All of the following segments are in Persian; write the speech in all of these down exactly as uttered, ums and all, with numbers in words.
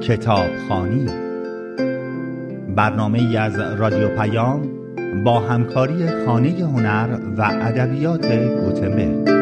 کتابخوانی، برنامه‌ای از رادیو پیام با همکاری خانه هنر و ادبیات گوتنبرگ.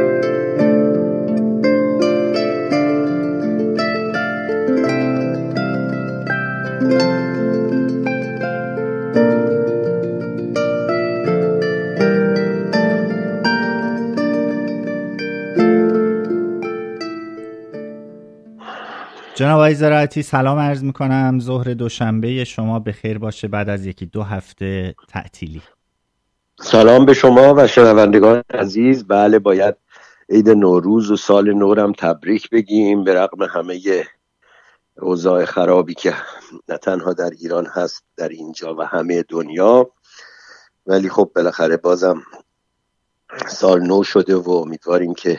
جناب آقای زراعتی، سلام عرض میکنم. ظهر دوشنبه شما به خیر باشه بعد از یکی دو هفته تعطیلی. سلام به شما و شنوندگان عزیز. بله، باید عید نوروز و سال نو هم تبریک بگیم به رغم همه اوضاع خرابی که نه تنها در ایران هست، در اینجا و همه دنیا، ولی خب بالاخره بازم سال نو شده و امیدواریم که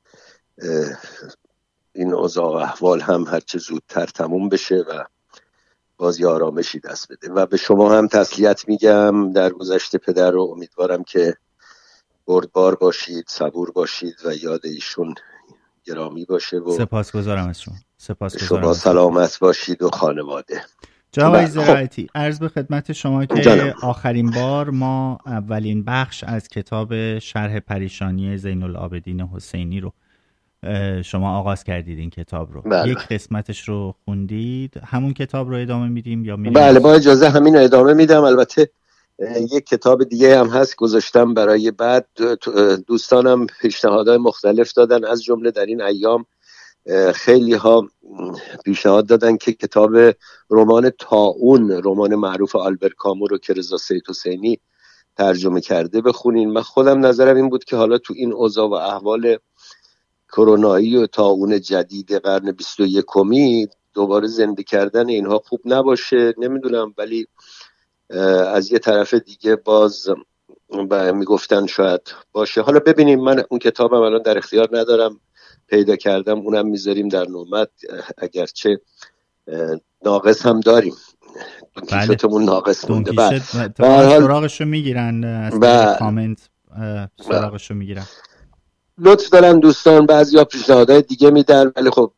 این اوضاع و احوال هم هرچه زودتر تموم بشه و باز یه آرامشی دست بده. و به شما هم تسلیت میگم در گذشته پدر رو. امیدوارم که بردبار باشید، صبور باشید و یاد ایشون گرامی باشه و سپاسگزارم از شما. سپاسگزارم. شما سلامت باشید و خانواده. جناب آقای زراعتی، عرض به خدمت شما که جانم. آخرین بار ما اولین بخش از کتاب شرح پریشانی زین العابدین حسینی رو شما آغاز کردید. این کتاب رو بله. یک قسمتش رو خوندید. همون کتاب رو ادامه میدیم یا میریم؟ بله، با اجازه همین رو ادامه میدم. البته یک کتاب دیگه هم هست گذاشتم برای بعد. دوستانم پیشنهادهای مختلف دادن، از جمله در این ایام خیلی ها پیشنهاد دادن که کتاب رمان طاعون، رمان معروف آلبر کامو رو که رضا سید حسینی ترجمه کرده بخونین. من خودم نظرم این بود که حالا تو این اوضاع و احوال کرونایی و طاعون جدید قرن بیست و یکمی دوباره زنده کردن اینها خوب نباشه، نمیدونم، ولی از یه طرف دیگه باز میگفتن شاید باشه. حالا ببینیم. من اون کتابم الان در اختیار ندارم، پیدا کردم، اونم میذاریم در نومت، اگرچه ناقص هم داریم. کیشتمون ناقص مونده. بله، سراغشو میگیرن از کامنت، سراغشو میگیرن. لطف دارن دوستان، بعضیا پیشنهادهای دیگه میدن، ولی خب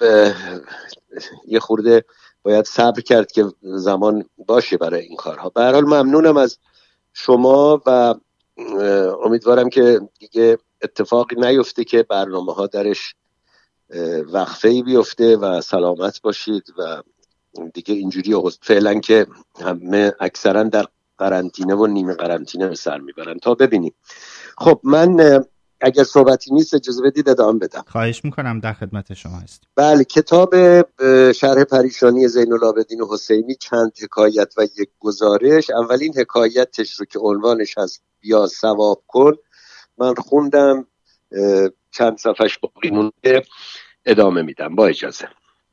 یه خورده باید صبر کرد که زمان باشه برای این کارها. به هر حال ممنونم از شما و امیدوارم که دیگه اتفاقی نیفته که برنامه ها درش وقفه‌ای بیفته و سلامت باشید و دیگه اینجوری فعلا که همه اکثرا در قرنطینه و نیمه قرنطینه به سر میبرن تا ببینیم. خب من اگر صحبتی نیست اجازه بدید ادامه بدم. خواهش میکنم، در خدمت شما هست. بله، کتاب شرح پریشانی زین العابدین حسینی چند حکایت و یک گزارش. اولین حکایتش رو که عنوانش هست بیا ثواب کن من خوندم، چند صفحش باقی مونده، ادامه میدم با اجازه.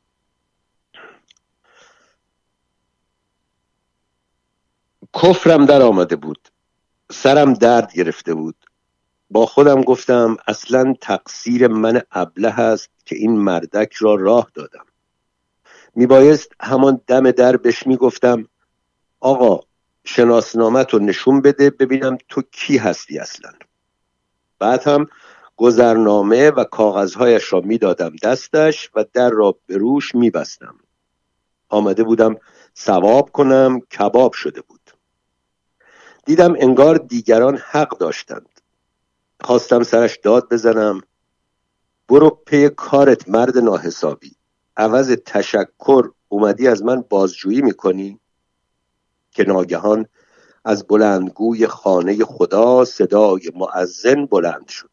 کفرم در آمده بود، سرم درد گرفته بود. با خودم گفتم اصلا تقصیر من ابله هست که این مردک را راه دادم. میبایست همان دم در بهش میگفتم آقا شناسنامت رو نشون بده ببینم تو کی هستی اصلا. بعد هم گذرنامه و کاغذهایش را میدادم دستش و در را به روش میبستم. آمده بودم ثواب کنم، کباب شده بود. دیدم انگار دیگران حق داشتند. خواستم سرش داد بزنم برو پی کارت مرد ناحسابی، عوض تشکر اومدی از من بازجویی میکنی؟ که ناگهان از بلندگوی خانه خدا صدای مؤذن بلند شد.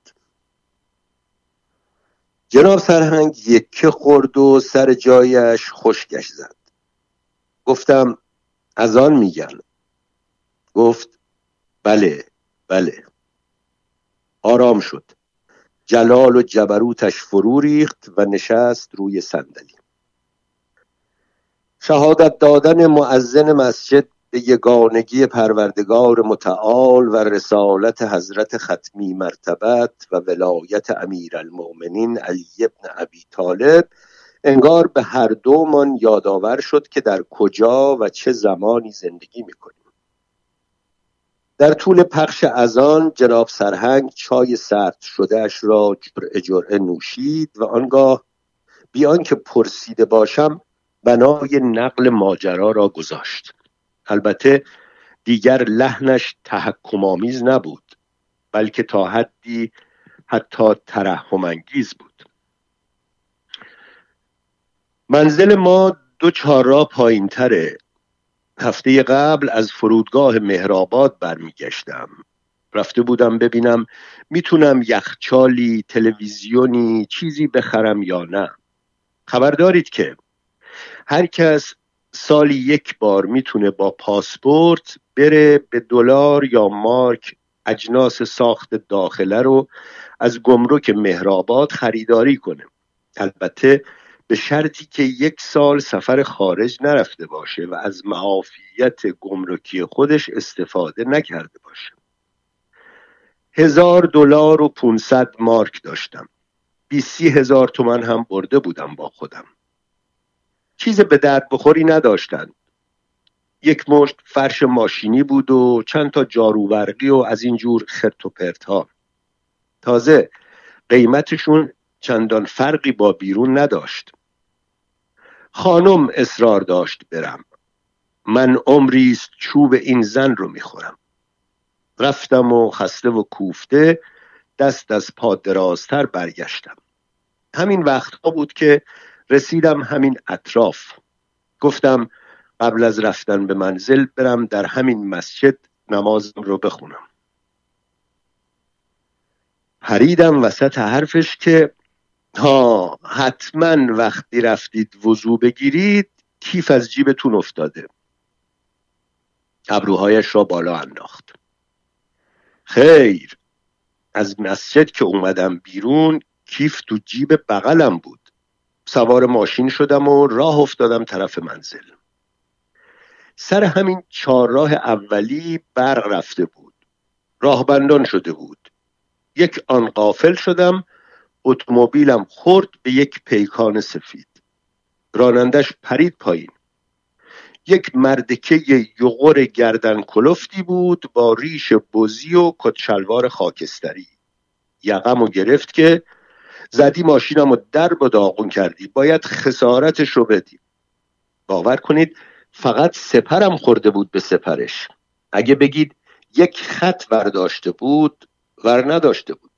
جناب سرهنگ یکه خورد و سر جایش خشکش زد. گفتم از آن میگن؟ گفت بله بله. آرام شد. جلال و جبروتش فرو ریخت و نشست روی صندلی. شهادت دادن مؤذن مسجد به یگانگی پروردگار متعال و رسالت حضرت ختمی مرتبت و ولایت امیرالمؤمنین علی بن ابی طالب انگار به هر دومان یادآور شد که در کجا و چه زمانی زندگی میکنیم. در طول پخش اذان جناب سرهنگ چای سرد شدهش را جرعه جرعه نوشید و آنگاه بیان که پرسیده باشم بنای نقل ماجرا را گذاشت. البته دیگر لحنش تحکم‌آمیز نبود، بلکه تا حدی حتی ترحم انگیز بود. منزل ما دو چهارراه پایین تره. هفته قبل از فرودگاه مهرآباد برمیگشتم. رفته بودم ببینم میتونم یخچالی، تلویزیونی، چیزی بخرم یا نه. خبر دارید که هر کس سالی یک بار میتونه با پاسپورت بره به دلار یا مارک اجناس ساخت داخله رو از گمرک مهرآباد خریداری کنه. البته به شرطی که یک سال سفر خارج نرفته باشه و از معافیت گمرکی خودش استفاده نکرده باشه. هزار دلار و پونصد مارک داشتم. بیسی هزار تومن هم برده بودم با خودم. چیز به درد بخوری نداشتند. یک مشت فرش ماشینی بود و چند تا جارو برقی و از اینجور خرت و پرت ها. تازه قیمتشون چندان فرقی با بیرون نداشت. خانم اصرار داشت برم. من عمریست چوب این زن رو میخورم. رفتم و خسته و کوفته دست از پا درازتر برگشتم. همین وقتها بود که رسیدم همین اطراف. گفتم قبل از رفتن به منزل برم در همین مسجد نمازم رو بخونم. پریدم وسط حرفش که ها حتما وقتی رفتید وضو بگیرید کیف از جیبتون افتاده. ابروهایش را بالا انداخت. خیر، از مسجد که اومدم بیرون کیف تو جیب بغلم بود. سوار ماشین شدم و راه افتادم طرف منزل. سر همین چهارراه اولی برق رفته بود. راهبندان شده بود. یک آن غافل شدم، اتومبیلم خورد به یک پیکان سفید. رانندش پرید پایین. یک مردکه یغور گردن کلفتی بود با ریش بزی و کت شلوار خاکستری. یقمو گرفت که زدی ماشینمو درب و داغون کردی، باید خسارتش رو بدی. باور کنید فقط سپرم خورده بود به سپرش. اگه بگید یک خط ورداشته بود ور نداشته بود.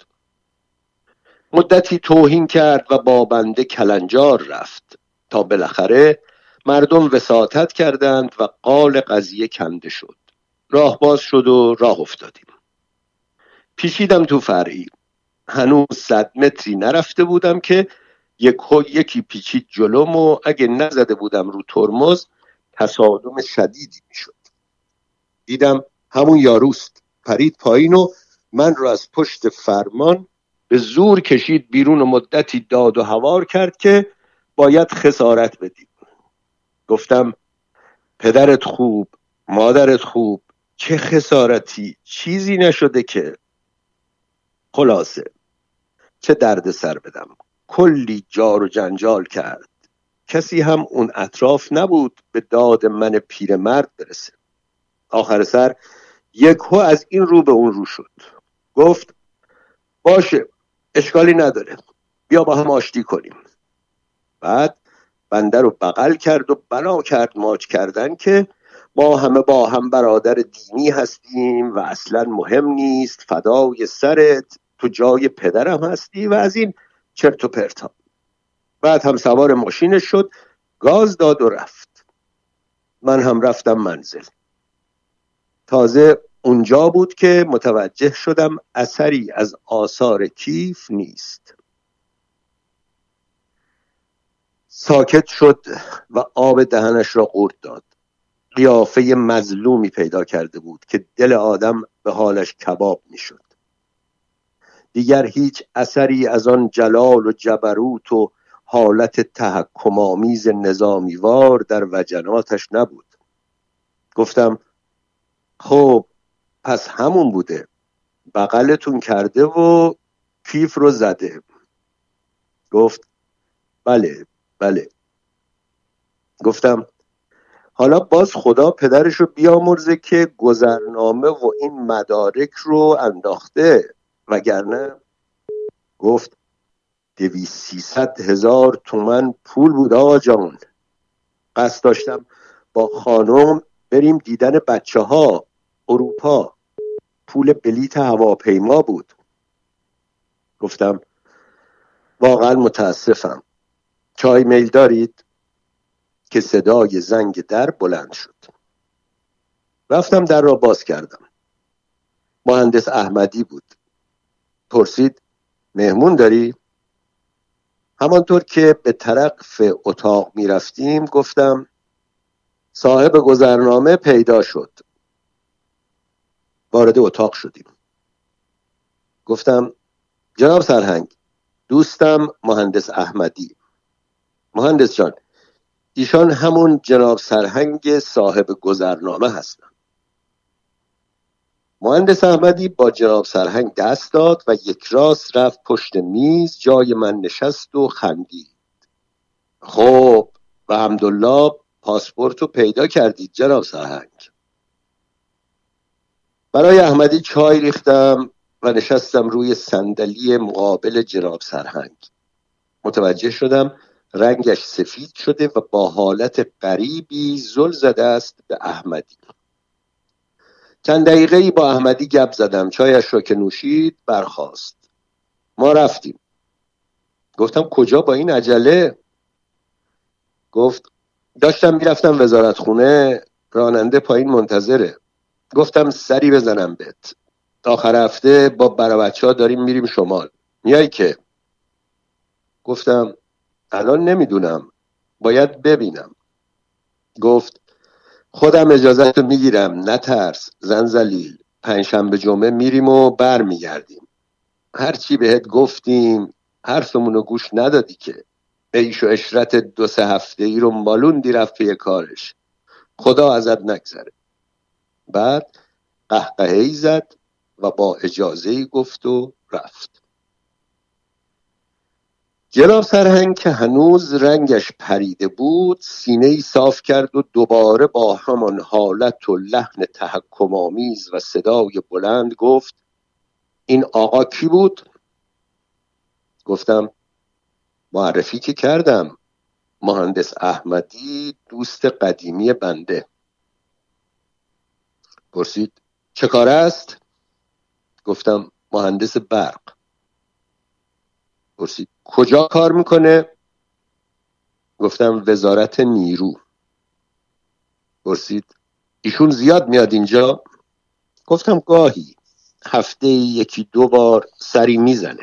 مدتی توهین کرد و با بنده کلنجار رفت تا بالاخره مردم وساطت کردند و قال قضیه کنده شد. راه باز شد و راه افتادیم. پیچیدم تو فرعی. هنوز صد متری نرفته بودم که یک یکی پیچید جلوم و اگه نزده بودم رو ترمز تصادم شدیدی میشد. دیدم همون یاروست. پرید پایین و من رو از پشت فرمان به زور کشید بیرون و مدتی داد و هوار کرد که باید خسارت بدیم. گفتم پدرت خوب، مادرت خوب، چه خسارتی، چیزی نشده که. خلاصه چه درد سر بدم. کلی جار و جنجال کرد. کسی هم اون اطراف نبود به داد من پیرمرد برسه. آخر سر یکو از این رو به اون رو شد. گفت باشه اشکالی نداره، بیا با هم آشتی کنیم. بعد بنده رو بغل کرد و بنا کرد ماچ کردن که ما همه با هم برادر دینی هستیم و اصلا مهم نیست، فدای سرت، تو جای پدرم هستی و از این چرت و پرتا. بعد هم سوار ماشینش شد، گاز داد و رفت. من هم رفتم منزل. تازه اونجا بود که متوجه شدم اثری از آثار کیف نیست. ساکت شد و آب دهنش را قورت داد. قیافه مظلومی پیدا کرده بود که دل آدم به حالش کباب می شد. دیگر هیچ اثری از آن جلال و جبروت و حالت تحکم‌آمیز نظامیوار در وجناتش نبود. گفتم خب پس همون بوده، بغلتون کرده و کیف رو زده. گفت بله بله. گفتم حالا باز خدا پدرشو بیامرزه که گذرنامه و این مدارک رو انداخته، وگرنه. گفت دویست سیصد هزار تومن پول بود آقا جان. قصد داشتم با خانم بریم دیدن بچه ها اروپا. پول بلیت هواپیما بود. گفتم واقعا متاسفم، چای میل دارید؟ که صدای زنگ در بلند شد. رفتم در را باز کردم. مهندس احمدی بود. پرسید مهمون داری؟ همانطور که به طرف اتاق می رفتیم گفتم صاحب گذرنامه پیدا شد. وارد اتاق شدیم. گفتم جناب سرهنگ، دوستم مهندس احمدی. مهندس جان، ایشان همون جناب سرهنگ صاحب گذرنامه هستند. مهندس احمدی با جناب سرهنگ دست داد و یک راست رفت پشت میز، جای من نشست و خندید. خب و الحمدلله پاسپورت رو پیدا کردید جناب سرهنگ. برای احمدی چای ریختم و نشستم روی صندلی مقابل جناب سرهنگ. متوجه شدم رنگش سفید شده و با حالت غریبی زل زده است به احمدی. چند دقیقه‌ای با احمدی گپ زدم. چایش را که نوشید برخاست. ما رفتیم. گفتم کجا با این عجله؟ گفت داشتم میرفتم وزارت خونه، راننده پایین منتظره. گفتم سری بزنم بهت، آخر هفته با برا بچه ها داریم میریم شمال، میای که؟ گفتم الان نمیدونم، باید ببینم. گفت خودم اجازت رو میگیرم، نترس زنزلیل، پنجشنبه جمعه میریم و بر میگردیم. هرچی بهت گفتیم حرفمون رو گوش ندادی که. عیش و عشرت دو سه هفته ای رو مالوندی رفت پی کارش، خدا ازت نگذره. بعد قهقهه‌ای زد و با اجازه‌ای گفت و رفت. جناب سرهنگ که هنوز رنگش پریده بود سینه‌ای صاف کرد و دوباره با همان حالت و لحن تحکم‌آمیز و صدای بلند گفت این آقا کی بود؟ گفتم معرفی که کردم، مهندس احمدی، دوست قدیمی بنده. پرسید چه کار است؟ گفتم مهندس برق. پرسید کجا کار میکنه؟ گفتم وزارت نیرو. پرسید ایشون زیاد میاد اینجا؟ گفتم گاهی، هفته یکی دو بار سری میزنه.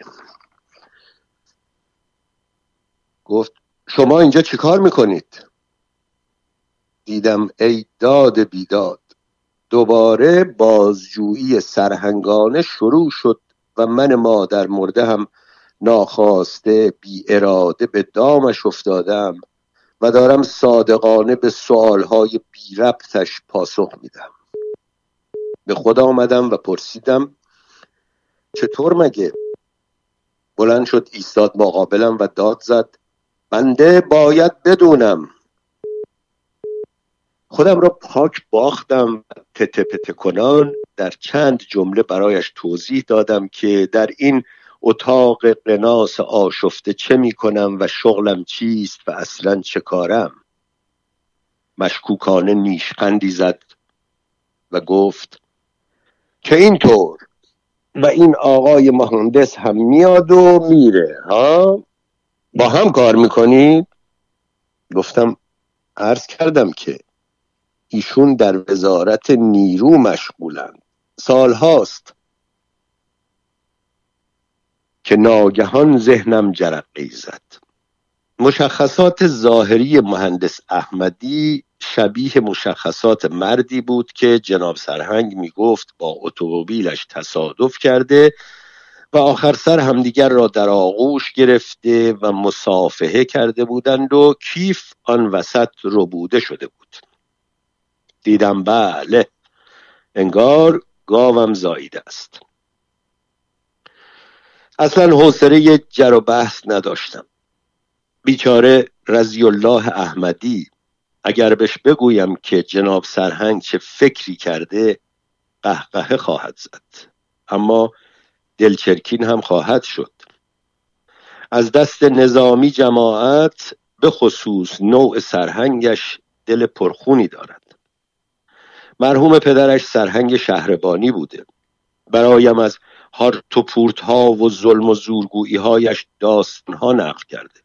گفت شما اینجا چی کار میکنید؟ دیدم ای داد بیداد، دوباره بازجویی سرهنگانه شروع شد و من مادر مرده هم ناخواسته بی اراده به دامش افتادم و دارم صادقانه به سوالهای بی ربطش پاسخ میدم. به خود آمدم و پرسیدم چطور مگه؟ بلند شد ایستاد مقابلم و داد زد بنده باید بدونم. خودم را پاک باختم، تته پته کنان در چند جمله برایش توضیح دادم که در این اتاق قناس آشفته چه می کنم و شغلم چیست و اصلا چه کارم. مشکوکانه نیشخندی زد و گفت که اینطور و این آقای مهندس هم میاد و میره ها؟ با هم کار میکنید؟ گفتم عرض کردم که ایشون در وزارت نیرو مشغولند، سال هاست. که ناگهان ذهنم جرقه‌ای زد. مشخصات ظاهری مهندس احمدی شبیه مشخصات مردی بود که جناب سرهنگ می گفت با اتومبیلش تصادف کرده و آخر سر همدیگر را در آغوش گرفته و مصافحه کرده بودند و کیف آن وسط ربوده شده بود. دیدم بله، انگار گاوم زاییده است. اصلا حوصله جر و بحث نداشتم. بیچاره رضی الله احمدی، اگر بهش بگویم که جناب سرهنگ چه فکری کرده قهقه خواهد زد، اما دلچرکین هم خواهد شد. از دست نظامی جماعت به خصوص نوع سرهنگش دل پرخونی دارد. مرحوم پدرش سرهنگ شهربانی بوده. برایم از هارت و پورت ها و ظلم و زورگویی هایش داستان ها نقل کرده.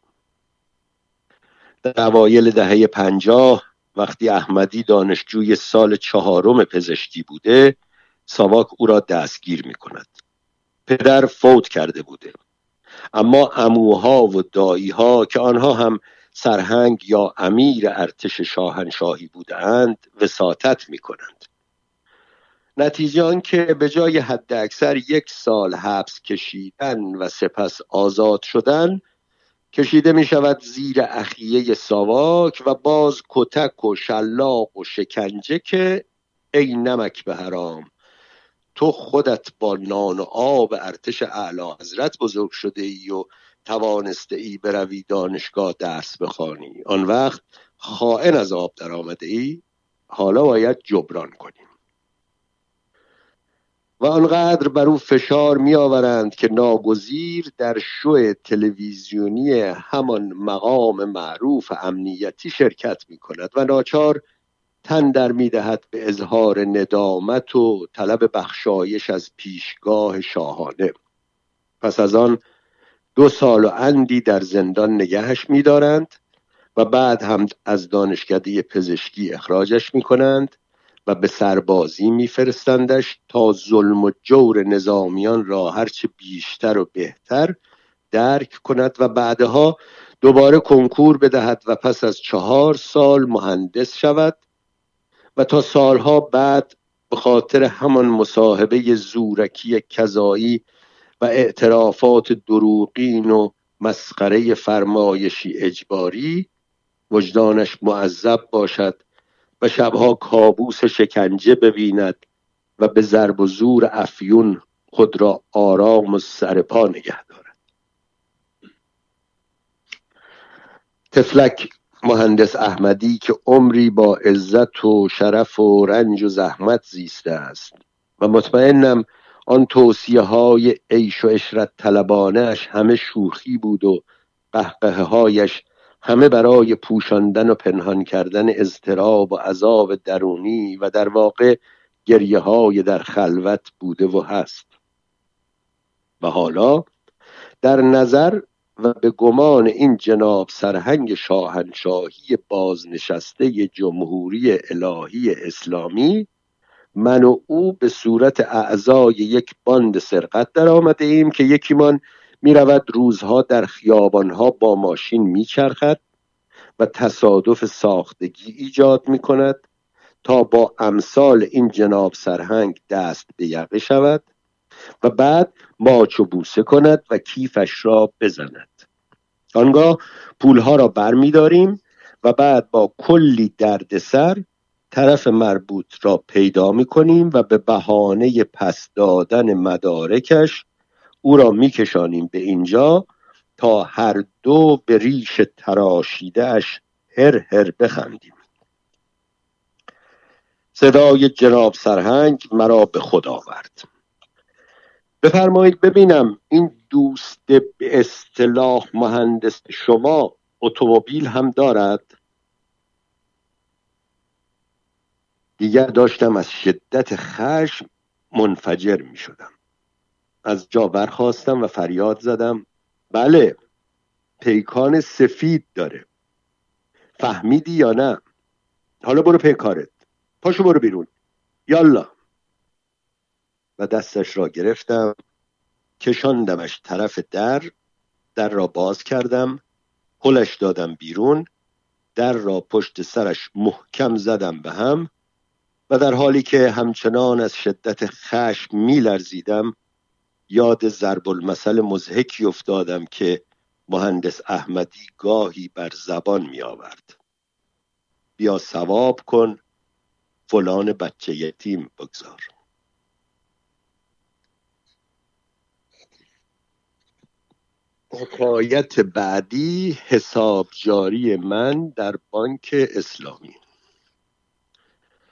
در اوایل دهه پنجاه وقتی احمدی دانشجوی سال چهارم پزشکی بوده، ساواک او را دستگیر می کند. پدر فوت کرده بوده، اما عموها و داییها که آنها هم سرهنگ یا امیر ارتش شاهنشاهی بودند وساطت می کنند. نتیجه آن که به جای حد اکثر یک سال حبس کشیدن و سپس آزاد شدن، کشیده می شود زیر اخیه ساواک و باز کتک و شلاق و شکنجه که ای نمک به حرام، تو خودت با نان و آب ارتش اعلی حضرت بزرگ شده ای و توانسته ای بروی دانشگاه درس بخوانی، آن وقت خائن از آب در آمده ای، حالا باید جبران کنیم. و آنقدر بر او فشار می آورند که ناگزیر در شو تلویزیونی همان مقام معروف امنیتی شرکت می کند و ناچار تن در می دهد به اظهار ندامت و طلب بخشایش از پیشگاه شاهانه. پس از آن دو سال و اندی در زندان نگهش می دارند و بعد هم از دانشکده پزشکی اخراجش می کنند و به سربازی می فرستندش تا ظلم و جور نظامیان را هرچه بیشتر و بهتر درک کند و بعدها دوباره کنکور بدهد و پس از چهار سال مهندس شود و تا سالها بعد به خاطر همان مصاحبه زورکی کذایی و اعترافات دروغین و مسخره فرمایشی اجباری وجدانش معذب باشد و شبها کابوس شکنجه ببیند و به ضرب و زور افیون خود را آرام و سرپا نگه دارد. تفلک مهندس احمدی که عمری با عزت و شرف و رنج و زحمت زیسته است و مطمئنم آن توصیه های عیش و عشرت طلبانه اش همه شوخی بود و قهقه هایش همه برای پوشاندن و پنهان کردن اضطراب و عذاب درونی و در واقع گریه های در خلوت بوده و هست. و حالا در نظر و به گمان این جناب سرهنگ شاهنشاهی بازنشسته جمهوری الهی اسلامی، من و او به صورت اعضای یک باند سرقت در آمده ایم که یکیمان می رود روزها در خیابانها با ماشین می چرخد و تصادف ساختگی ایجاد می کند تا با امثال این جناب سرهنگ دست به یقه شود و بعد ماچ و بوسه کند و کیفش را بزند. آنگاه پولها را بر می داریم و بعد با کلی دردسر طرف مربوط را پیدا می کنیم و به بهانه پس دادن مدارکش او را می کشانیم به اینجا تا هر دو به ریش تراشیده اش هر هر بخندیم. صدای جناب سرهنگ مرا به خود آورد. بفرمایید ببینم این دوست به اصطلاح مهندس شما اتومبیل هم دارد؟ دیگر داشتم از شدت خشم منفجر می شدم. از جا برخاستم و فریاد زدم بله، پیکان سفید داره. فهمیدی یا نه؟ حالا برو پیکارت، پاشو برو بیرون، یالا. و دستش را گرفتم، کشاندمش طرف در، در را باز کردم، هلش دادم بیرون، در را پشت سرش محکم زدم به هم و در حالی که همچنان از شدت خشم می لرزیدم یاد ضرب المثل مضحکی افتادم که مهندس احمدی گاهی بر زبان می آورد. بیا ثواب کن، فلان بچه یتیم بگذار. حکایت بعدی حساب جاری من در بانک اسلامی.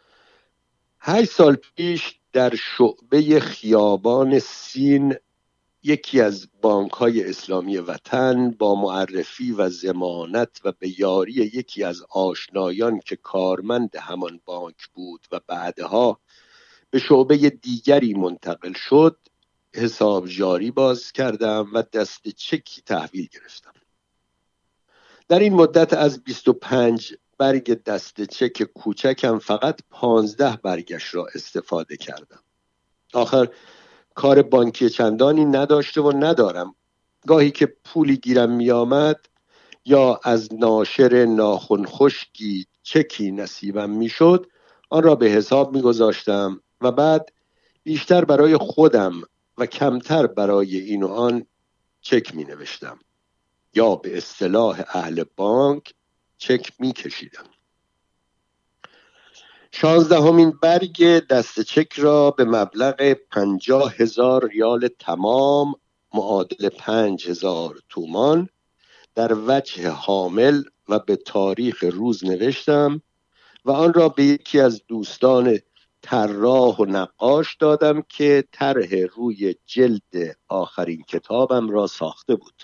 هشت سال پیش در شعبه خیابان سین یکی از بانک‌های اسلامی وطن با معرفی و ضمانت و به یاری یکی از آشنایان که کارمند همان بانک بود و بعدها به شعبه دیگری منتقل شد، حساب جاری باز کردم و دست چکی تحویل گرفتم. در این مدت از بیست و پنج برگ دست چک کوچکم فقط پانزده برگش را استفاده کردم. آخر کار بانکی چندانی نداشته و ندارم. گاهی که پولی گیرم می آمد یا از ناشر ناخن خشکی چکی نصیبم می شد، آن را به حساب می گذاشتم و بعد بیشتر برای خودم و کمتر برای این و آن چک می نوشتم یا به اصطلاح اهل بانک چک می کشیدم. شانزدهمین برگ دست چک را به مبلغ پنجاه هزار ریال تمام معادل پنج هزار تومان در وجه حامل و به تاریخ روز نوشتم و آن را به یکی از دوستان طراح و نقاش دادم که طرح روی جلد آخرین کتابم را ساخته بود.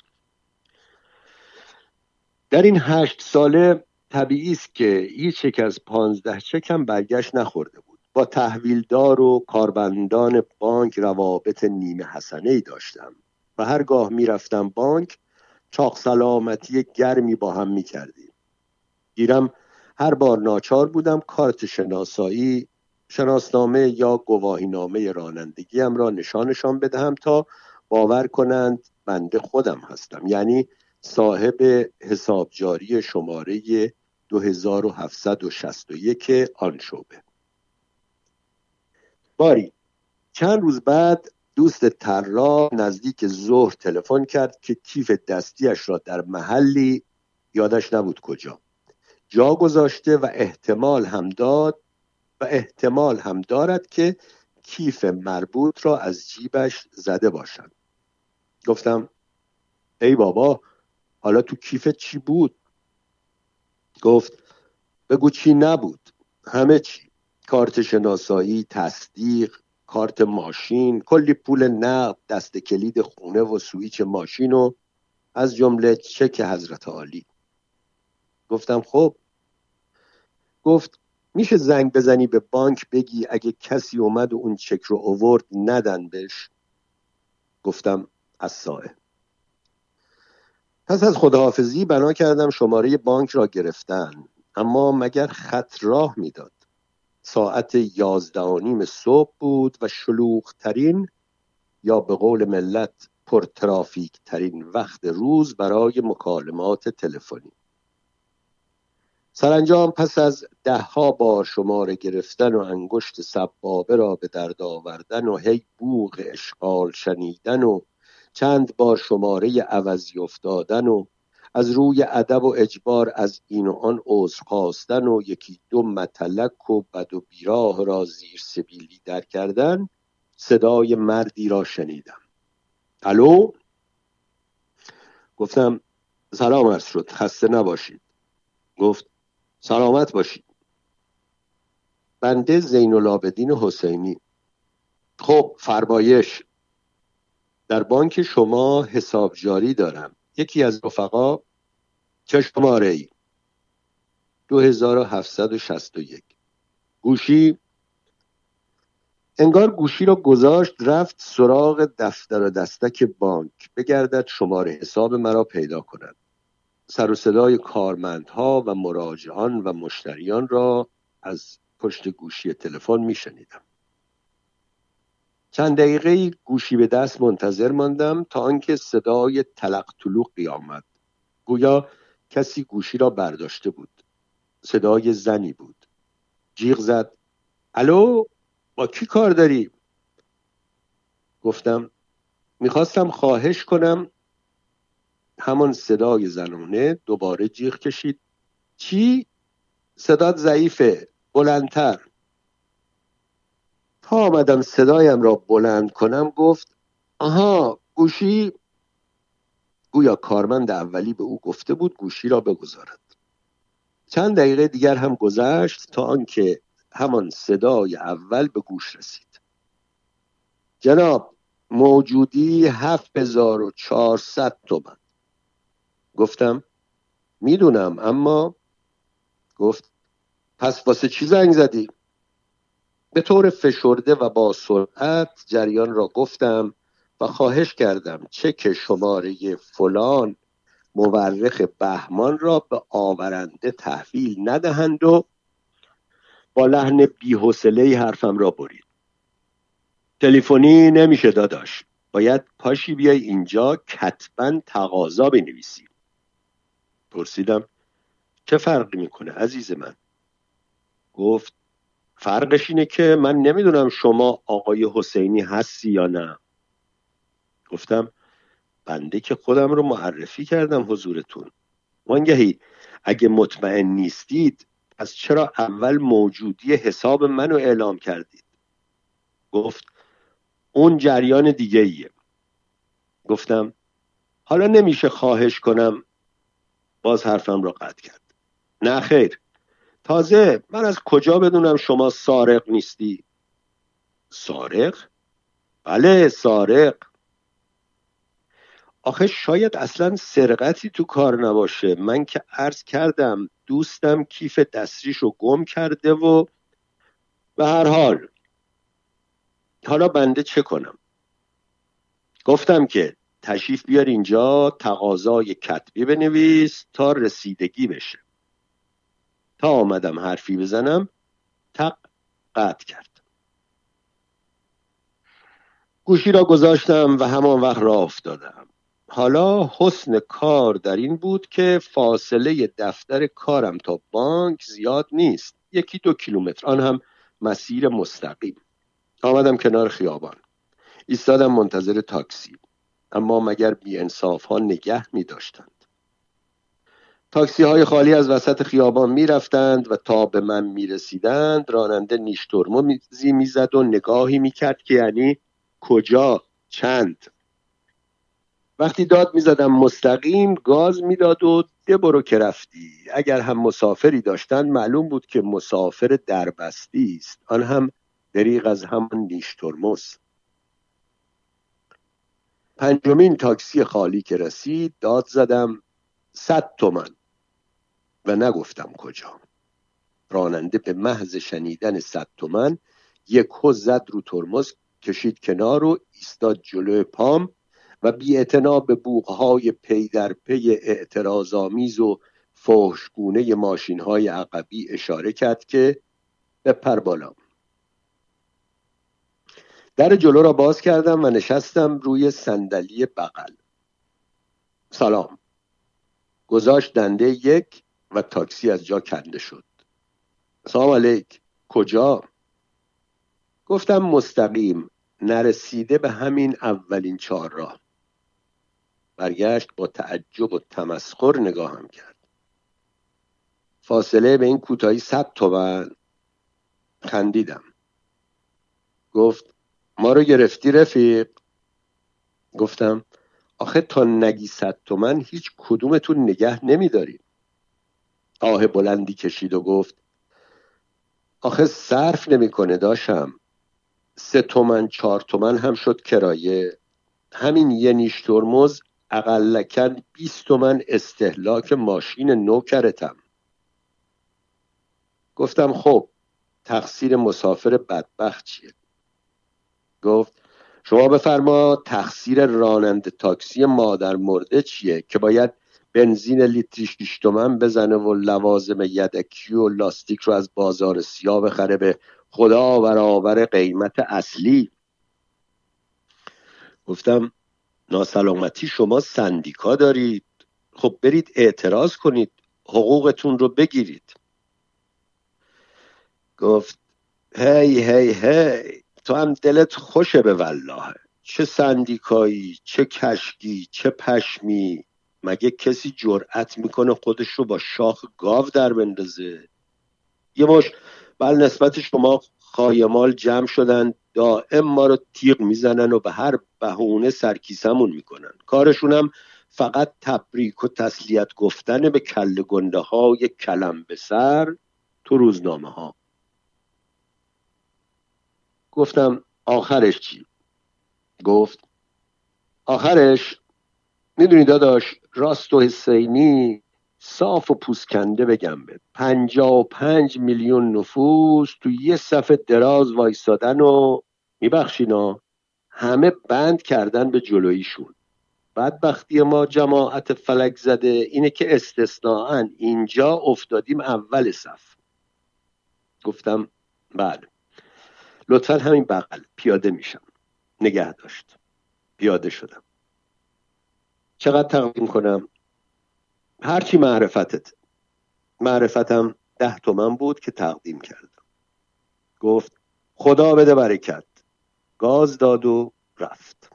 در این هشت ساله طبیعی است که هیچ یک از پانزده چکم برگشت نخورده بود. با تحویلدار و کارمندان بانک روابط نیمه حسنه‌ای داشتم و هرگاه می رفتم بانک چاق سلامتی گرمی با هم می کردیم. گیرم هر بار ناچار بودم کارت شناسایی، شناسنامه یا گواهینامه رانندگیم را نشانشان بدهم تا باور کنند بنده خودم هستم، یعنی صاحب حساب جاری شماره دو هزار و هفتصد و شصت و یک آن شعبه. باری چند روز بعد دوست طراح نزدیک ظهر تلفن کرد که کیف دستیش را در محلی، یادش نبود کجا، جا گذاشته و احتمال هم داد و احتمال هم دارد که کیف مربوط را از جیبش زده باشند. گفتم ای بابا، حالا تو کیف چی بود؟ گفت بگو چی نبود، همه چی، کارت شناسایی، تصدیق، کارت ماشین، کلی پول نقد، دست کلید خونه و سویچ ماشین و از جمله چک حضرت عالی. گفتم خب. گفت میشه زنگ بزنی به بانک بگی اگه کسی اومد و اون چک رو آورد ندن بهش؟ گفتم الساعه. پس از خداحافظی بنا کردم شماره بانک را گرفتن، اما مگر خط راه میداد. ساعت یازده و نیم صبح بود و شلوغ ترین یا به قول ملت پرترافیک ترین وقت روز برای مکالمات تلفنی. سرانجام پس از ده ها بار شماره گرفتن و انگشت سبابه را به درد آوردن و هی بوق اشغال شنیدن و چند بار شماره عوضی افتادن و از روی ادب و اجبار از این و آن عذر خواستن و یکی دو متلک و بد و بیراه را زیر سبیلی در کردن، صدای مردی را شنیدم. الو؟ گفتم سلام عرض شد، خسته نباشید. گفت سلامت باشید. بنده زین العابدین حسینی. خب فرمایش. در بانک شما حساب جاری دارم. یکی از رفقا. چه شماره ای؟ دو هزار و هفتصد و شصت و یک. گوشی؟ انگار گوشی را گذاشت رفت سراغ دفتر و دستک بانک بگردد شماره حساب مرا پیدا کند. سر و صدای کارمندها و مراجعان و مشتریان را از پشت گوشی تلفن می شنیدم. چند دقیقه گوشی به دست منتظر ماندم تا آنکه صدای تلق تلوقی آمد. گویا کسی گوشی را برداشته بود. صدای زنی بود. جیغ زد الو، با کی کار داری؟ گفتم میخواستم خواهش کنم. همان صدای زنانه دوباره جیغ کشید چی؟ صدات ضعیفه، بلندتر. تا آمدم صدایم را بلند کنم گفت آها گوشی. گویا کارمند اولی به او گفته بود گوشی را بگذارد. چند دقیقه دیگر هم گذشت تا آنکه همان صدای اول به گوش رسید. جناب موجودی هفت هزار و چهارصد تومن. گفتم میدونم، اما گفت پس واسه چی زنگ زدی؟ به طور فشرده و با سرعت جریان را گفتم و خواهش کردم چک شماره فلان مورخ بهمان را به آورنده تحویل ندهند و با لحن بی‌حوصله‌ای حرفم را برید. تلفنی نمیشه داداش، باید پاشی بیای اینجا کتباً تقاضا بنویسی. پرسیدم چه فرقی میکنه عزیز من؟ گفت فرقش اینه که من نمیدونم شما آقای حسینی هستی یا نه. گفتم بنده که خودم رو معرفی کردم حضورتون. وانگهی اگه مطمئن نیستید پس چرا اول موجودی حساب منو اعلام کردید؟ گفت اون جریان دیگه ایه. گفتم حالا نمیشه خواهش کنم؟ باز حرفم را قطع کرد. نه خیر، تازه من از کجا بدونم شما سارق نیستی؟ سارق؟ بله سارق. آخه شاید اصلا سرقتی تو کار نباشه. من که عرض کردم دوستم کیف دستریشو گم کرده و به هر حال حالا بنده چه کنم؟ گفتم که تشریف بیار اینجا تقاضای کتبی بنویس تا رسیدگی بشه. تا آمدم حرفی بزنم تق قطع کرد. گوشی را گذاشتم و همان وقت راه افتادم. حالا حسن کار در این بود که فاصله دفتر کارم تا بانک زیاد نیست، یکی دو کیلومتر، آن هم مسیر مستقیم. آمدم کنار خیابان، ایستادم منتظر تاکسی، اما مگر بی انصاف ها نگه می داشتند. تاکسی های خالی از وسط خیابان می رفتند و تا به من می رسیدند راننده نیش ترمزی می زد و نگاهی می کرد که یعنی کجا، چند. وقتی داد می زدم مستقیم گاز می داد و ده برو که رفتی. اگر هم مسافری داشتند معلوم بود که مسافر دربستی است، آن هم دریغ از همان نیش ترمز. پنجمین تاکسی خالی که رسید داد زدم صد تومن و نگفتم کجا. راننده به محض شنیدن صد تومن یک هو زد رو ترمز، کشید کنار و ایستاد جلوی پام و بی اعتنا به بوقهای پی در پی اعتراض‌آمیز و فحشگونه ماشین‌های عقبی اشاره کرد که بپر بالا. در جلو را باز کردم و نشستم روی صندلی بغل. سلام. گذاشت دنده یک و تاکسی از جا کنده شد. سلام علیک. کجا؟ گفتم مستقیم، نرسیده به همین اولین چهارراه. برگشت با تعجب و تمسخر نگاهم کرد. فاصله به این کوتاهی صد تومن؟ خندیدم. گفت ما رو گرفتی رفیق؟ گفتم آخه تا نگی صد تومن هیچ کدومتون نگه نمیداریم. آه بلندی کشید و گفت آخه صرف نمیکنه داشم. سه تومن چهار تومن هم شد کرایه. همین یه نیش ترمز اقلکن بیست تومن استهلاک ماشین نوکرتم. گفتم خب تقصیر مسافر بدبخت چیه؟ گفت شما بفرما تقصیر راننده تاکسی مادر مرده چیه که باید بنزین لیتری شش تومن بزنه و لوازم یدکی و لاستیک رو از بازار سیاه بخره به خدا برابر قیمت اصلی. گفتم ناسلامتی شما سندیکا دارید، خب برید اعتراض کنید، حقوقتون رو بگیرید. گفت هی هی هی تو هم دلت خوشه به والله. چه سندیکایی، چه کشکی، چه پشمی. مگه کسی جرأت میکنه خودش رو با شاخ گاو در بندازه؟ یه مش بل نسبت شما خایمال جمع شدن دائم ما رو تیغ میزنن و به هر بهونه سرکیسمون میکنن. کارشونم فقط تبریک و تسلیت گفتن به کله گنده های کلم به سر تو روزنامه ها. گفتم آخرش چی؟ گفت آخرش میدونی داداش، راست و حسینی صاف و پوسکنده بگم به پنجاه و پنج میلیون نفوس تو یه صف دراز وایستادن و میبخشینا همه بند کردن به جلویشون. بدبختی ما جماعت فلک زده اینه که استثناءً اینجا افتادیم اول صف. گفتم بله لطفاً همین بغل پیاده میشم. نگه داشت. پیاده شدم. چقدر تقدیم کنم؟ هرچی معرفتت. معرفتم ده تومن بود که تقدیم کردم. گفت خدا بده برکت. گاز داد و رفت.